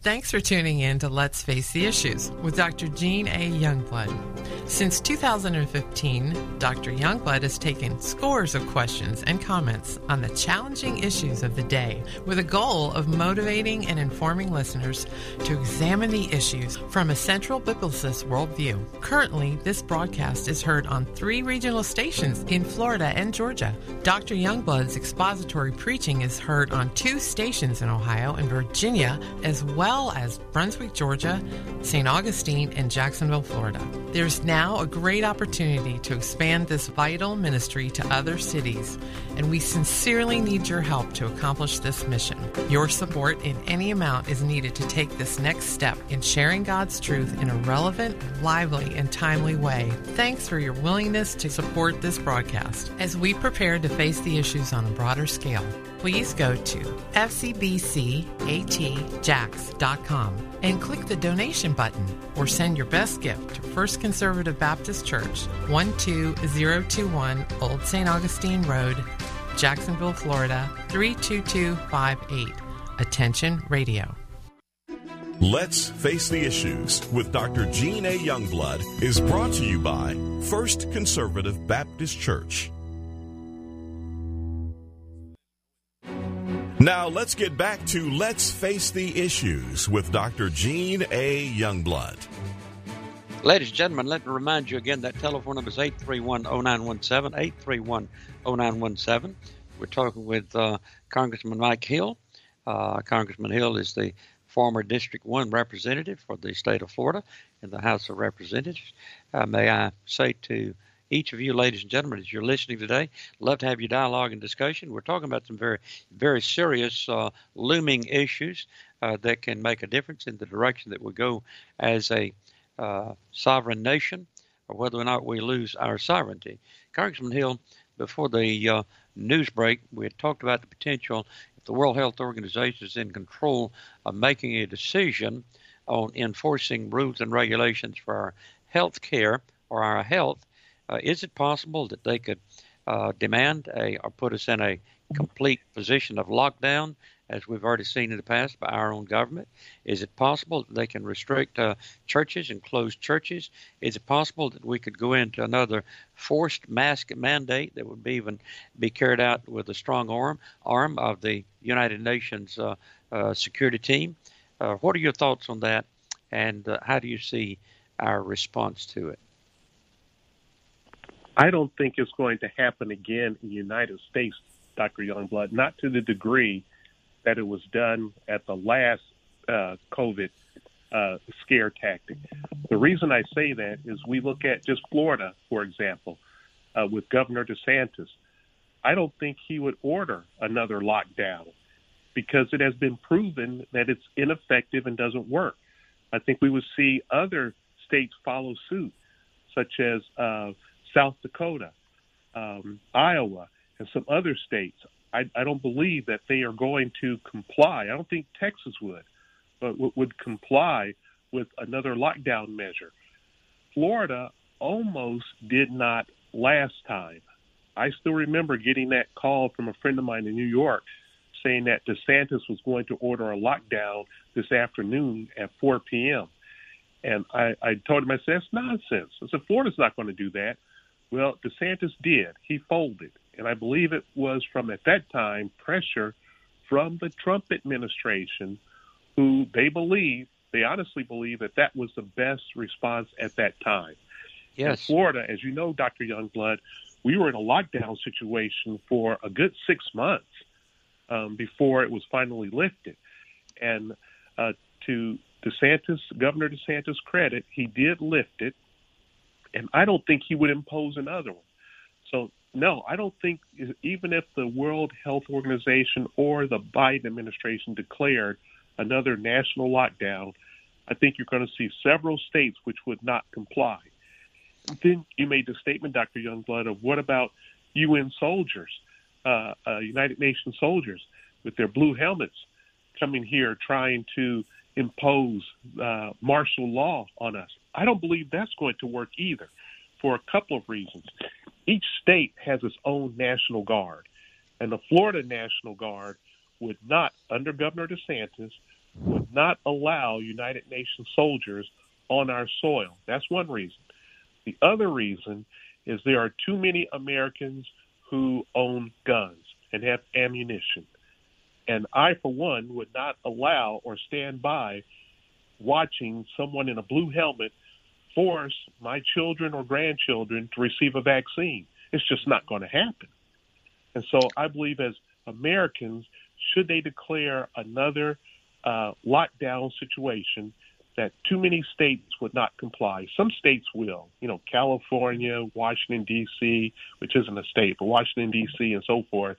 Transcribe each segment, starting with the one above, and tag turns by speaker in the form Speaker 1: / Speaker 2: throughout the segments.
Speaker 1: Thanks for tuning in to Let's Face the Issues with Dr. Jean A. Youngblood. Since 2015, Dr. Youngblood has taken scores of questions and comments on the challenging issues of the day with a goal of motivating and informing listeners to examine the issues from a central biblicist worldview. Currently, this broadcast is heard on 3 regional stations in Florida and Georgia. Dr. Youngblood's expository preaching is heard on 2 stations in Ohio and Virginia, as well as Brunswick, Georgia, St. Augustine, and Jacksonville, Florida. There's now a great opportunity to expand this vital ministry to other cities, and we sincerely need your help to accomplish this mission. Your support in any amount is needed to take this next step in sharing God's truth in a relevant, lively, and timely way. Thanks for your willingness to support this broadcast. As we prepare to face the issues on a broader scale, please go to fcbcatjax.com and click the donation button or send your best gift to First Conservative Baptist Church, 12021 Old St. Augustine Road, Jacksonville, Florida, 32258. Attention Radio.
Speaker 2: Let's Face the Issues with Dr. Jean A. Youngblood is brought to you by First Conservative Baptist Church. Now let's get back to Let's Face the Issues with Dr. Jean A. Youngblood.
Speaker 3: Ladies and gentlemen, let me remind you again that telephone number is 831-0917, 831-0917. We're talking with Congressman Mike Hill. Congressman Hill is the former District 1 representative for the state of Florida in the House of Representatives. May I say to each of you, ladies and gentlemen, as you're listening today, love to have your dialogue and discussion. We're talking about some very, very serious looming issues that can make a difference in the direction that we go as a sovereign nation, or whether or not we lose our sovereignty. Congressman Hill, before the news break, we had talked about the potential, if the World Health Organization is in control of making a decision on enforcing rules and regulations for our health care or our health, is it possible that they could demand or put us in a complete position of lockdown, as we've already seen in the past by our own government? Is it possible that they can restrict churches and close churches? Is it possible that we could go into another forced mask mandate that would be carried out with a strong arm of the United Nations security team? What are your thoughts on that, and how do you see our response to it?
Speaker 4: I don't think it's going to happen again in the United States, Dr. Youngblood, not to the degree that it was done at the last COVID scare tactic. The reason I say that is we look at just Florida, for example, with Governor DeSantis. I don't think he would order another lockdown because it has been proven that it's ineffective and doesn't work. I think we would see other states follow suit, such as South Dakota, Iowa, and some other states. I don't believe that they are going to comply. I don't think Texas would comply with another lockdown measure. Florida almost did not last time. I still remember getting that call from a friend of mine in New York saying that DeSantis was going to order a lockdown this afternoon at 4 p.m. And I told him, I said, that's nonsense. I said, Florida's not going to do that. Well, DeSantis did. He folded. And I believe it was from, at that time, pressure from the Trump administration, who they honestly believe that was the best response at that time.
Speaker 3: Yes.
Speaker 4: In Florida, as you know, Dr. Youngblood, we were in a lockdown situation for a good 6 months before it was finally lifted. And to Governor DeSantis' credit, he did lift it, and I don't think he would impose another one. So, no, I don't think, even if the World Health Organization or the Biden administration declared another national lockdown, I think you're going to see several states which would not comply. Then you made the statement, Dr. Youngblood, of what about UN soldiers, United Nations soldiers with their blue helmets coming here trying to impose martial law on us? I don't believe that's going to work either, for a couple of reasons. Each state has its own National Guard, and the Florida National Guard would not, under Governor DeSantis, would not allow United Nations soldiers on our soil. That's one reason. The other reason is there are too many Americans who own guns and have ammunition. And I, for one, would not allow or stand by watching someone in a blue helmet force my children or grandchildren to receive a vaccine. It's just not going to happen. And so I believe as Americans, should they declare another lockdown situation, that too many states would not comply. Some states will, California, Washington, D.C., which isn't a state, but Washington, D.C. and so forth,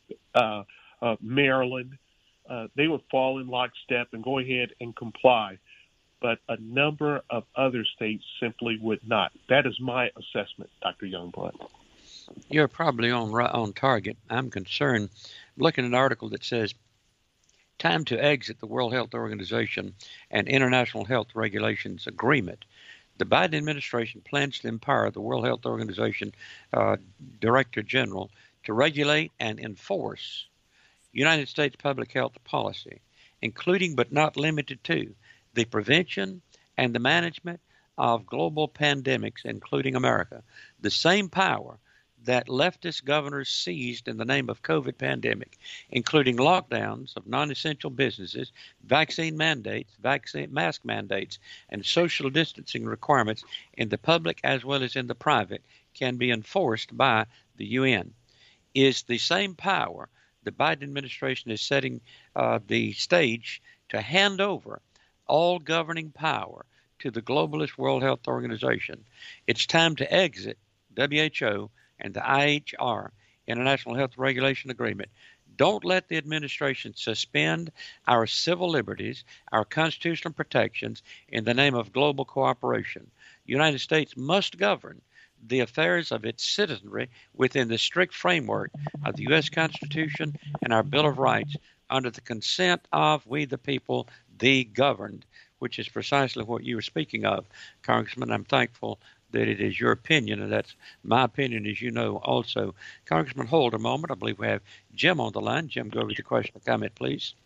Speaker 4: Maryland, they would fall in lockstep and go ahead and comply. But a number of other states simply would not. That is my assessment, Dr. Youngblood.
Speaker 3: You're probably on target. I'm concerned. I'm looking at an article that says, time to exit the World Health Organization and International Health Regulations Agreement. The Biden administration plans to empower the World Health Organization Director General to regulate and enforce United States public health policy, including but not limited to the prevention and the management of global pandemics, including America. The same power that leftist governors seized in the name of COVID pandemic, including lockdowns of non-essential businesses, vaccine mandates, mask mandates, and social distancing requirements in the public as well as in the private, can be enforced by the UN. Is the same power the Biden administration is setting the stage to hand over all governing power to the globalist World Health Organization. It's time to exit WHO and the IHR, International Health Regulation Agreement. Don't let the administration suspend our civil liberties, our constitutional protections in the name of global cooperation. The United States must govern the affairs of its citizenry within the strict framework of the U.S. Constitution and our Bill of Rights under the consent of we the people, the governed, which is precisely what you were speaking of, Congressman. I'm thankful that it is your opinion, and that's my opinion, as you know, also. Congressman, hold a moment. I believe we have Jim on the line. Jim, go over to your question or comment, please.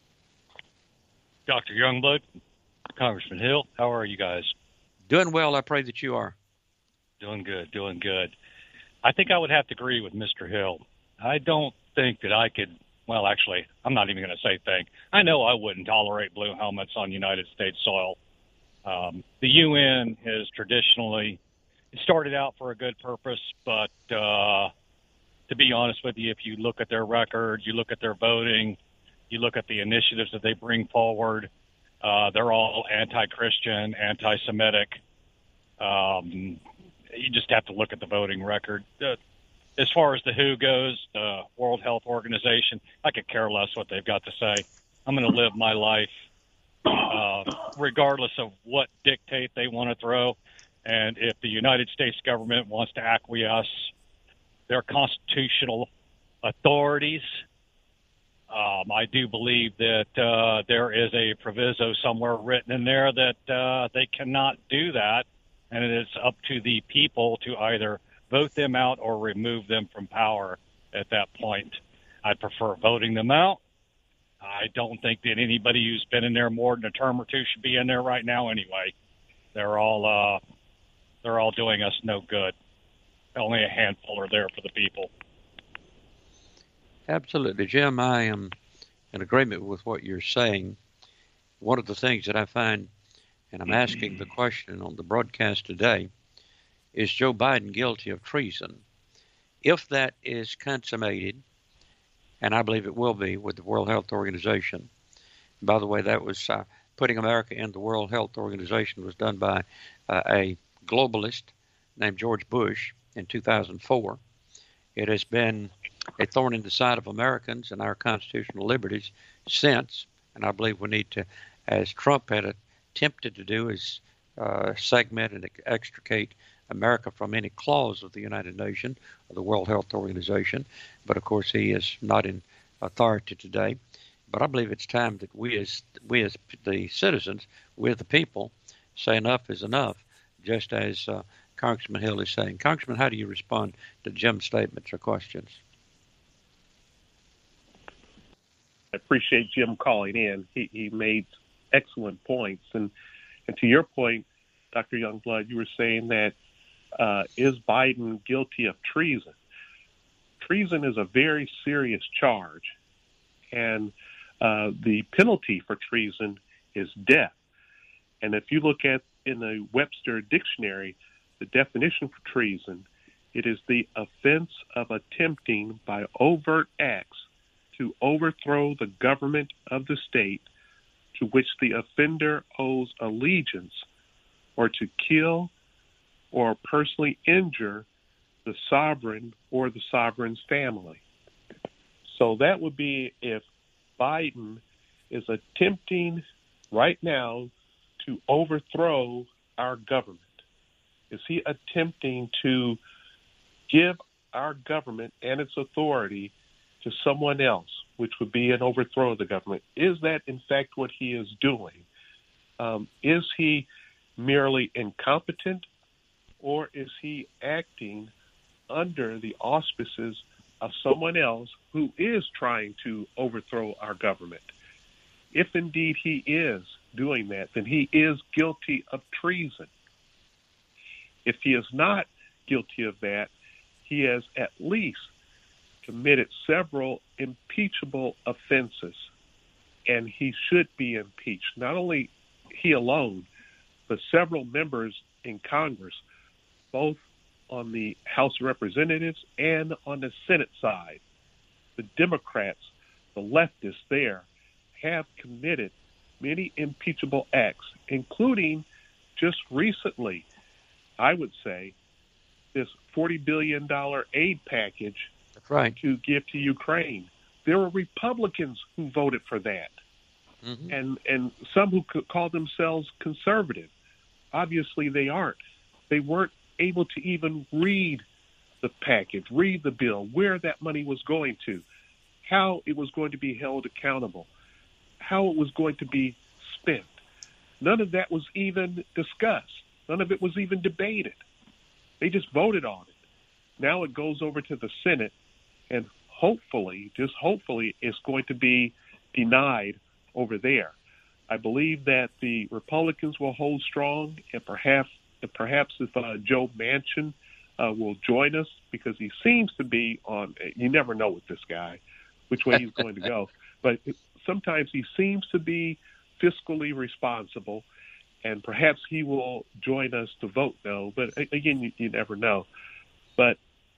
Speaker 5: Dr. Youngblood, Congressman Hill, how are you guys?
Speaker 3: Doing well. I pray that you are.
Speaker 5: Doing good, doing good. I think I would have to agree with Mr. Hill. I don't think that I could, well, actually, I'm not even going to say think. I know I wouldn't tolerate blue helmets on United States soil. The UN has traditionally, it started out for a good purpose, but to be honest with you, if you look at their record, you look at their voting, you look at the initiatives that they bring forward, they're all anti-Christian, anti-Semitic. You just have to look at the voting record. As far as the WHO goes, the World Health Organization, I could care less what they've got to say. I'm going to live my life regardless of what dictate they want to throw. And if the United States government wants to acquiesce their constitutional authorities, I do believe that there is a proviso somewhere written in there that they cannot do that. And it is up to the people to either vote them out or remove them from power at that point. I prefer voting them out. I don't think that anybody who's been in there more than a term or two should be in there right now anyway. They're all doing us no good. Only a handful are there for the people.
Speaker 3: Absolutely, Jim. I am in agreement with what you're saying. One of the things that I find, and I'm asking the question on the broadcast today, is Joe Biden guilty of treason? If that is consummated, and I believe it will be with the World Health Organization. By the way, that was putting America in the World Health Organization was done by a globalist named George Bush in 2004. It has been a thorn in the side of Americans and our constitutional liberties since, and I believe we need to, as Trump had attempted to do, is segment and extricate America from any clause of the United Nations or the World Health Organization. But of course, he is not in authority today. But I believe it's time that we as the citizens, we as the people, say enough is enough, just as Congressman Hill is saying. Congressman, how do you respond to Jim's statements or questions?
Speaker 4: I appreciate Jim calling in. He made excellent points. And to your point, Dr. Youngblood, you were saying that is Biden guilty of treason? Treason is a very serious charge, and the penalty for treason is death. And if you look at in the Webster Dictionary, the definition for treason, it is the offense of attempting by overt acts to overthrow the government of the state to which the offender owes allegiance, or to kill or personally injure the sovereign or the sovereign's family. So that would be if Biden is attempting right now to overthrow our government. Is he attempting to give our government and its authority to someone else, which would be an overthrow of the government? Is that, in fact, what he is doing? Is he merely incompetent, or is he acting under the auspices of someone else who is trying to overthrow our government? If indeed he is doing that, then he is guilty of treason. If he is not guilty of that, he has at least committed several impeachable offenses, and he should be impeached. Not only he alone, but several members in Congress, both on the House of Representatives and on the Senate side. The Democrats, the leftists there, have committed many impeachable acts, including just recently, I would say, this $40 billion aid package to give to Ukraine. There were Republicans who voted for that, and some who could call themselves conservative. Obviously, they aren't. They weren't able to even read the package, read the bill, where that money was going to, how it was going to be held accountable, how it was going to be spent. None of that was even discussed. None of it was even debated. They just voted on it. Now it goes over to the Senate, and hopefully, just hopefully, it's going to be denied over there. I believe that the Republicans will hold strong, and perhaps if Joe Manchin will join us, because he seems to be on, you never know with this guy, which way he's going to go. But sometimes he seems to be fiscally responsible, and perhaps he will join us to vote no. But again, you never know. But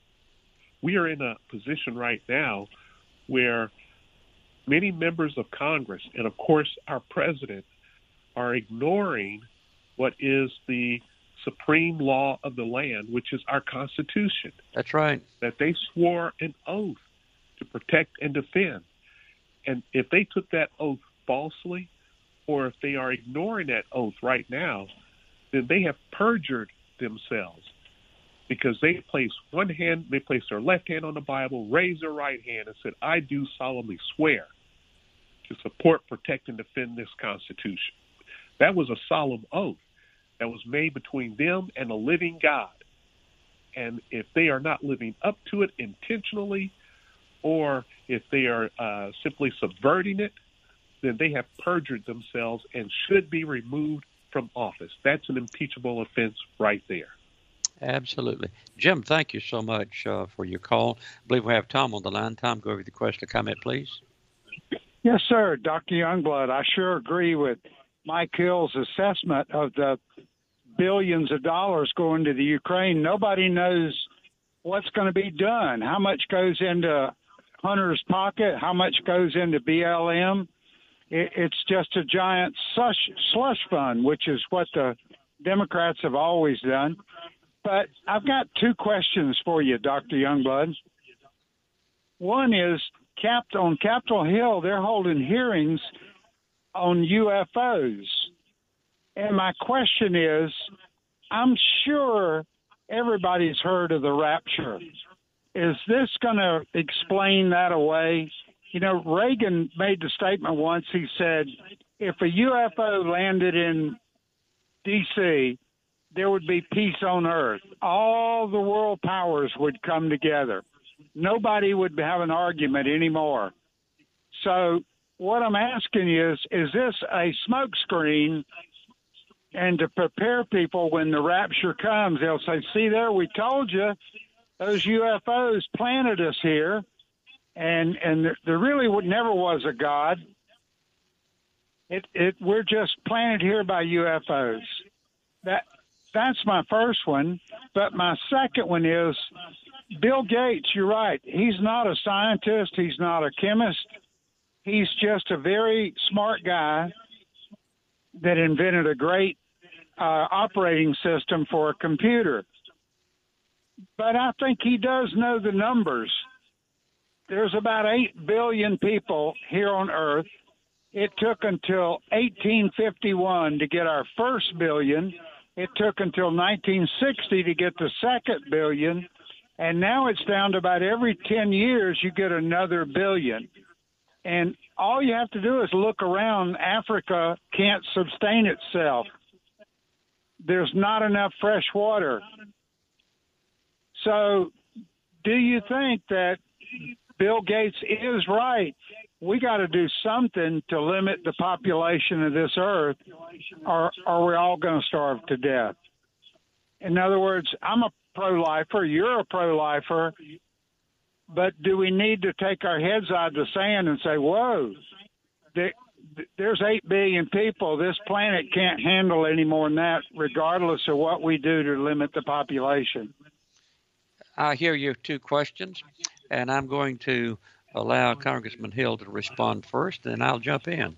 Speaker 4: we are in a position right now where many members of Congress, and of course our president, are ignoring what is the supreme law of the land, which is our Constitution.
Speaker 3: That's right.
Speaker 4: That they swore an oath to protect and defend. And if they took that oath falsely, or if they are ignoring that oath right now, then they have perjured themselves, because they placed their left hand on the Bible, raised their right hand, and said, "I do solemnly swear to support, protect, and defend this Constitution." That was a solemn oath that was made between them and the living God. And if they are not living up to it intentionally, or if they are simply subverting it, then they have perjured themselves and should be removed from office. That's an impeachable offense right there.
Speaker 3: Absolutely. Jim, thank you so much for your call. I believe we have Tom on the line. Tom, go over the question or comment, please.
Speaker 6: Yes, sir. Dr. Youngblood, I sure agree with Mike Hill's assessment of the billions of dollars going to the Ukraine. Nobody knows what's going to be done, how much goes into Hunter's pocket, how much goes into BLM. It's just a giant slush fund, which is what the Democrats have always done. But I've got two questions for you, Dr. Youngblood. One is, on Capitol Hill, they're holding hearings on UFOs. And my question is, I'm sure everybody's heard of the rapture. Is this going to explain that away? You know, Reagan made the statement once. He said, if a UFO landed in D.C., there would be peace on Earth. All the world powers would come together. Nobody would have an argument anymore. So what I'm asking you is this a smokescreen? And to prepare people when the rapture comes, they'll say, see there, we told you those UFOs planted us here, and there really never was a God. We're just planted here by UFOs. That's my first one. But my second one is Bill Gates. You're right. He's not a scientist. He's not a chemist. He's just a very smart guy that invented a great operating system for a computer. But I think he does know the numbers. There's about 8 billion people here on Earth. It took until 1851 to get our first billion. It took until 1960 to get the second billion. And now it's down to about every 10 years you get another billion. And all you have to do is look around. Africa can't sustain itself. There's not enough fresh water. So do you think that Bill Gates is right? We got to do something to limit the population of this earth, or are we all going to starve to death? In other words, I'm a pro-lifer, you're a pro-lifer, but do we need to take our heads out of the sand and say, whoa, there's 8 billion people. This planet can't handle any more than that, regardless of what we do to limit the population?
Speaker 3: I hear your two questions, and I'm going to allow Congressman Hill to respond first, and I'll jump in.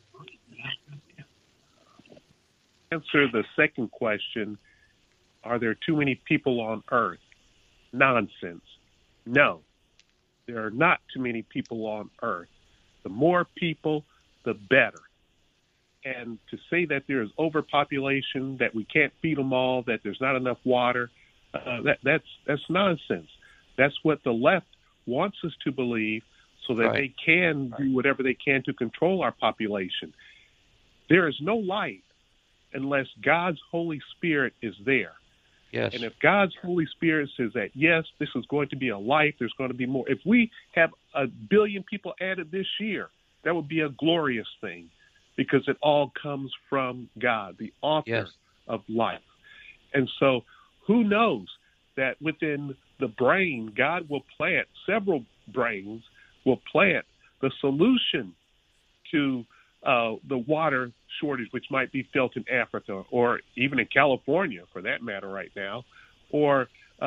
Speaker 4: Answer the second question. Are there too many people on Earth? Nonsense. No, there are not too many people on Earth. The more people, the better. And to say that there is overpopulation, that we can't feed them all, that there's not enough water, that's nonsense. That's what the left wants us to believe, so that they can do whatever they can to control our population. There is no light unless God's Holy Spirit is there.
Speaker 3: Yes.
Speaker 4: And if God's Holy Spirit says that, yes, this is going to be a life, there's going to be more. If we have 1 billion people added this year, that would be a glorious thing, because it all comes from God, the author of life. And so who knows that within the brain, God will plant, several brains will plant the solution to the water shortage, which might be felt in Africa or even in California, for that matter, right now, or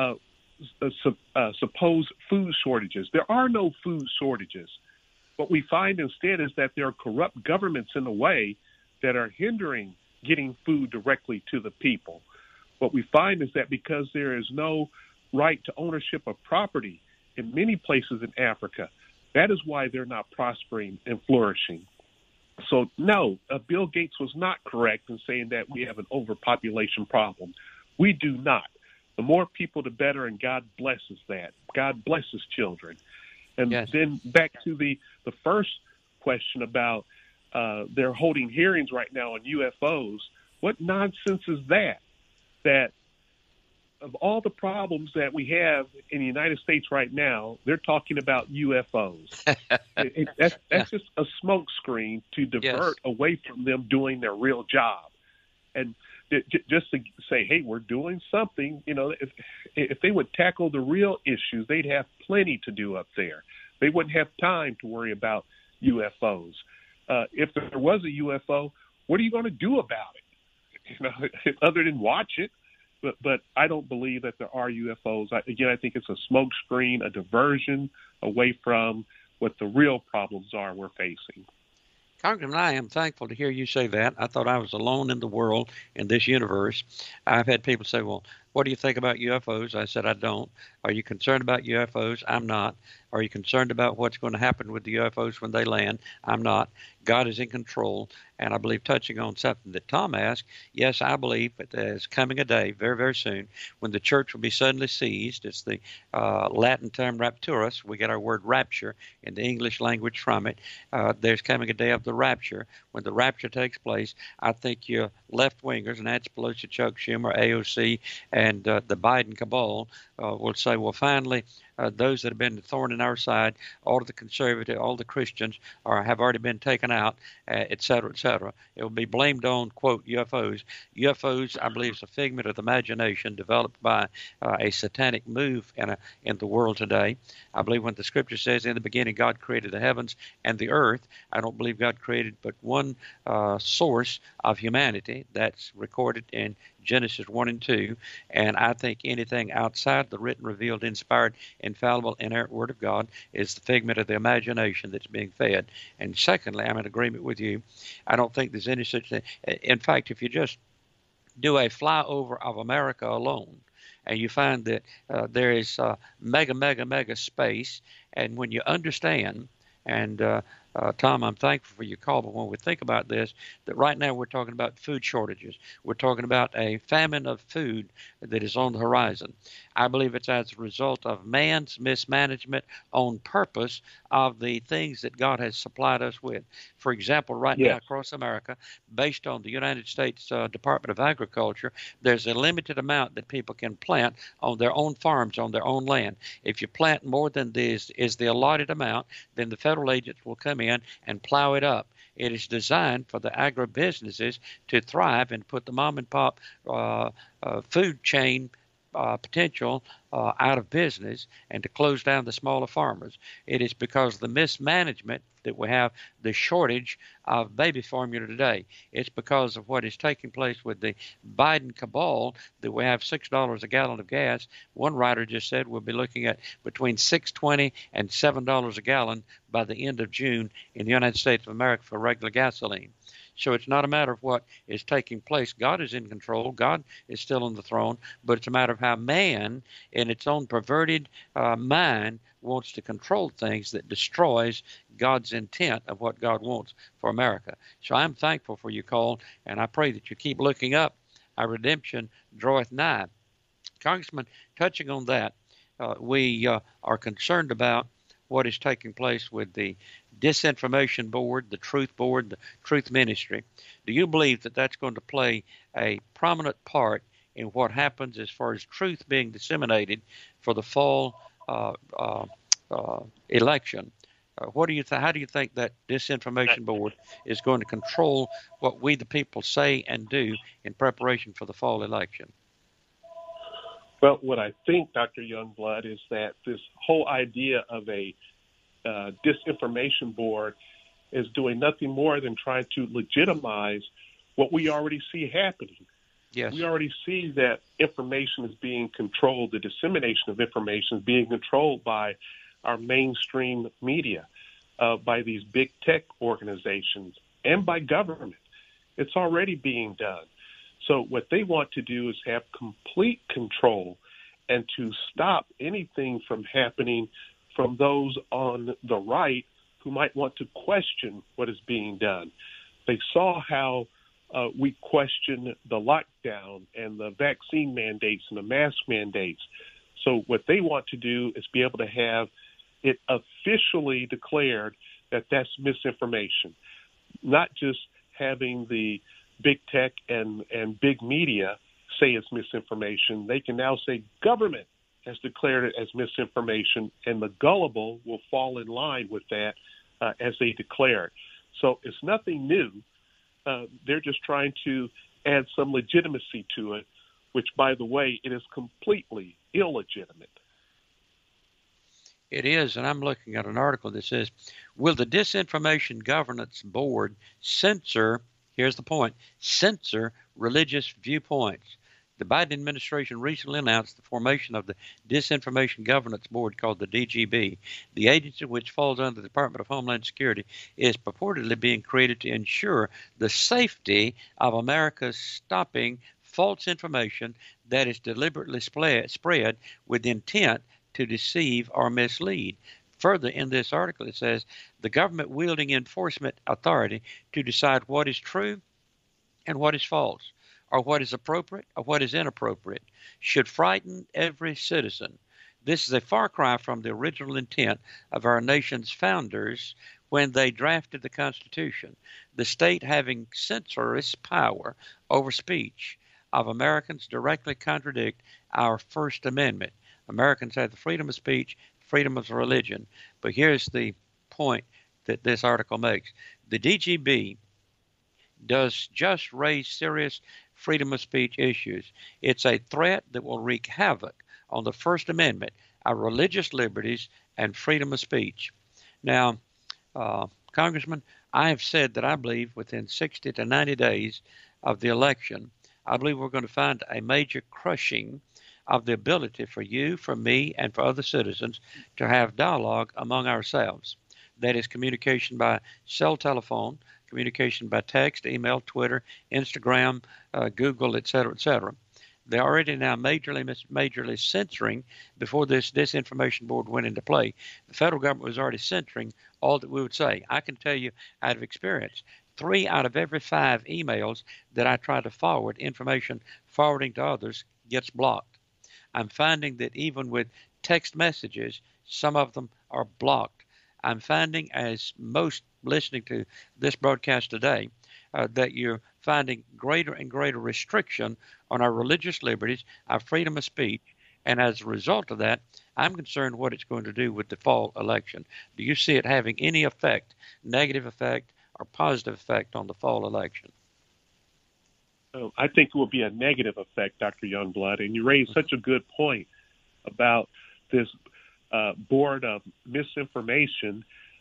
Speaker 4: supposed food shortages. There are no food shortages. What we find instead is that there are corrupt governments in the way that are hindering getting food directly to the people. What we find is that because there is no right to ownership of property in many places in Africa, that is why they're not prospering and flourishing. So, no, Bill Gates was not correct in saying that we have an overpopulation problem. We do not. The more people, the better, and God blesses that. God blesses children. And then back to the first question about they're holding hearings right now on UFOs. What nonsense is that? That of all the problems that we have in the United States right now, they're talking about UFOs. That's just a smokescreen to divert away from them doing their real job. And just to say, hey, we're doing something, you know, if they would tackle the real issues, they'd have plenty to do up there. They wouldn't have time to worry about UFOs. If there was a UFO, what are you going to do about it? You know, other than watch it. But I don't believe that there are UFOs. I think it's a smokescreen, a diversion away from what the real problems are we're facing.
Speaker 3: Congressman, I am thankful to hear you say that. I thought I was alone in the world, in this universe. I've had people say, well, what do you think about UFOs? I said, I don't. Are you concerned about UFOs? I'm not. Are you concerned about what's going to happen with the UFOs when they land? I'm not. God is in control. And I believe, touching on something that Tom asked, yes, I believe that there's coming a day very, very soon when the church will be suddenly seized. It's the Latin term rapturus. We get our word rapture in the English language from it. There's coming a day of the rapture. When the rapture takes place, I think your left-wingers, Nancy Pelosi, Chuck Schumer, AOC, and the Biden cabal will say, well, finally, those that have been the thorn in our side, all of the conservative, all the Christians have already been taken out, et cetera, et cetera. It will be blamed on, quote, UFOs. UFOs, I believe, is a figment of the imagination developed by a satanic move in the world today. I believe when the scripture says, in the beginning God created the heavens and the earth, I don't believe God created but one source of humanity. That's recorded in Genesis 1 and 2, and I think anything outside the written, revealed, inspired, infallible, inerrant Word of God is the figment of the imagination that's being fed. And secondly, I'm in agreement with you. I don't think there's any such thing. In fact, if you just do a flyover of America alone, and you find that there is mega space, and when you understand, and Tom, I'm thankful for your call, but when we think about this, that right now we're talking about food shortages. We're talking about a famine of food that is on the horizon. I believe it's as a result of man's mismanagement on purpose of the things that God has supplied us with. For example, right now across America, based on the United States Department of Agriculture, there's a limited amount that people can plant on their own farms, on their own land. If you plant more than this is the allotted amount, then the federal agents will come in and plow it up. It is designed for the agribusinesses to thrive and put the mom and pop food chain potential out of business and to close down the smaller farmers. It is because of the mismanagement that we have the shortage of baby formula today. It's because of what is taking place with the Biden cabal that we have $6 a gallon of gas. One writer just said we'll be looking at between $6.20 and $7 a gallon by the end of June in the United States of America for regular gasoline. So it's not a matter of what is taking place. God is in control. God is still on the throne. But it's a matter of how man, in its own perverted mind, wants to control things that destroys God's intent of what God wants for America. So I'm thankful for your call, and I pray that you keep looking up. Our redemption draweth nigh. Congressman, touching on that, we are concerned about what is taking place with the Disinformation Board, the Truth Board, the Truth Ministry. Do you believe that that's going to play a prominent part in what happens as far as truth being disseminated for the fall election? What do you how do you think that Disinformation Board is going to control what we the people say and do in preparation for the fall election?
Speaker 4: Well, what I think, Dr. Youngblood, is that this whole idea of a Disinformation Board is doing nothing more than trying to legitimize what we already see happening.
Speaker 3: Yes.
Speaker 4: We already see that information is being controlled, the dissemination of information is being controlled by our mainstream media, by these big tech organizations, and by government. It's already being done. So what they want to do is have complete control and to stop anything from happening from those on the right who might want to question what is being done. They saw how we question the lockdown and the vaccine mandates and the mask mandates. So what they want to do is be able to have it officially declared that that's misinformation, not just having the big tech and big media say it's misinformation. They can now say government has declared it as misinformation, and the gullible will fall in line with that as they declare it. So it's nothing new. They're just trying to add some legitimacy to it, which, by the way, it is completely illegitimate.
Speaker 3: It is, and I'm looking at an article that says, will the Disinformation Governance Board censor, here's the point, censor religious viewpoints? The Biden administration recently announced the formation of the Disinformation Governance Board called the DGB. The agency, which falls under the Department of Homeland Security, is purportedly being created to ensure the safety of America's stopping false information that is deliberately spread with intent to deceive or mislead. Further, in this article, it says the government wielding enforcement authority to decide what is true and what is false, or what is appropriate or what is inappropriate, should frighten every citizen. This is a far cry from the original intent of our nation's founders when they drafted the Constitution, the state having censorious power over speech of Americans directly contradict our First Amendment. Americans have the freedom of speech, freedom of religion. But here's the point that this article makes. The DGB does just raise serious freedom of speech issues. It's a threat that will wreak havoc on the First Amendment, our religious liberties, and freedom of speech. Now, Congressman, I have said that I believe within 60 to 90 days of the election, I believe we're going to find a major crushing of the ability for you, for me, and for other citizens to have dialogue among ourselves. That is communication by cell telephone, communication by text, email, Twitter, Instagram, Google, et cetera, et cetera. They're already now majorly censoring. Before this disinformation board went into play, the federal government was already censoring all that we would say. I can tell you out of experience, 3 out of every 5 emails that I try to forward information forwarding to others gets blocked. I'm finding that even with text messages, some of them are blocked. I'm finding, as most listening to this broadcast today, that you're finding greater and greater restriction on our religious liberties, our freedom of speech, and as a result of that, I'm concerned what it's going to do with the fall election. Do you see it having any effect, negative effect or positive effect on the fall election?
Speaker 4: I think it will be a negative effect, Dr. Youngblood, and you raised such a good point about this board of misinformation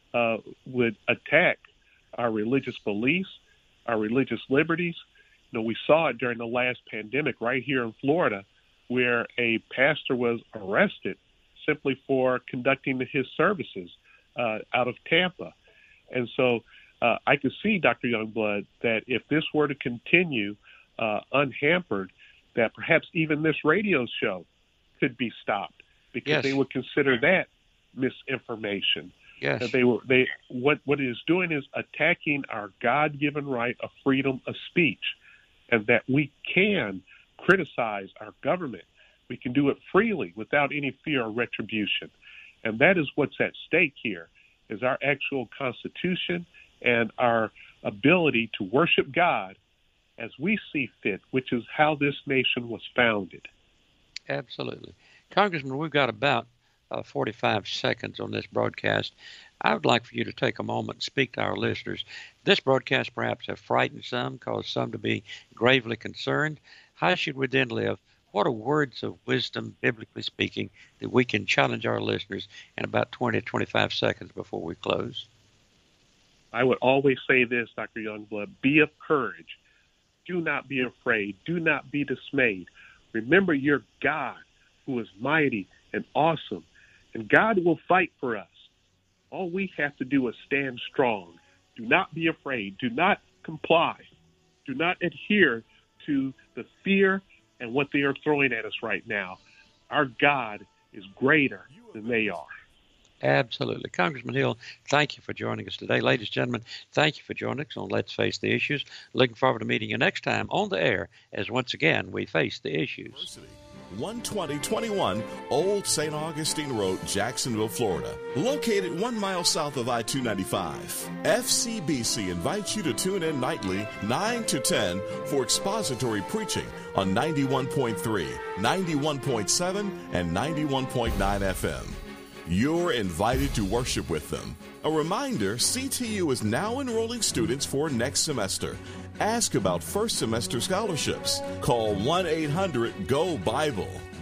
Speaker 4: would attack our religious beliefs, our religious liberties. You know, we saw it during the last pandemic right here in Florida, where a pastor was arrested simply for conducting his services out of Tampa. And so I could see, Dr. Youngblood, that if this were to continue unhampered, that perhaps even this radio show could be stopped because they would consider that misinformation.
Speaker 3: Yes.
Speaker 4: What it is doing is attacking our God-given right of freedom of speech, and that we can criticize our government. We can do it freely without any fear of retribution. And that is what's at stake here, is our actual Constitution and our ability to worship God as we see fit, which is how this nation was founded.
Speaker 3: Absolutely. Congressman, we've got about 45 seconds on this broadcast. I would like for you to take a moment and speak to our listeners. This broadcast perhaps have frightened some, caused some to be gravely concerned. How should we then live? What are words of wisdom, biblically speaking, that we can challenge our listeners in about 20 to 25 seconds before we close?
Speaker 4: I would always say this, Dr. Youngblood, be of courage. Do not be afraid. Do not be dismayed. Remember your God, who is mighty and awesome, and God will fight for us. All we have to do is stand strong. Do not be afraid. Do not comply. Do not adhere to the fear and what they are throwing at us right now. Our God is greater than they are.
Speaker 3: Absolutely. Congressman Hill, thank you for joining us today. Ladies and gentlemen, thank you for joining us on Let's Face the Issues. Looking forward to meeting you next time on the air as once again we face the issues.
Speaker 2: 12021 Old St. Augustine Road, Jacksonville, Florida. Located 1 mile south of I-295. FCBC invites you to tune in nightly 9 to 10 for expository preaching on 91.3, 91.7, and 91.9 FM. You're invited to worship with them. A reminder, CTU is now enrolling students for next semester. Ask about first semester scholarships. Call 1-800-GO-BIBLE.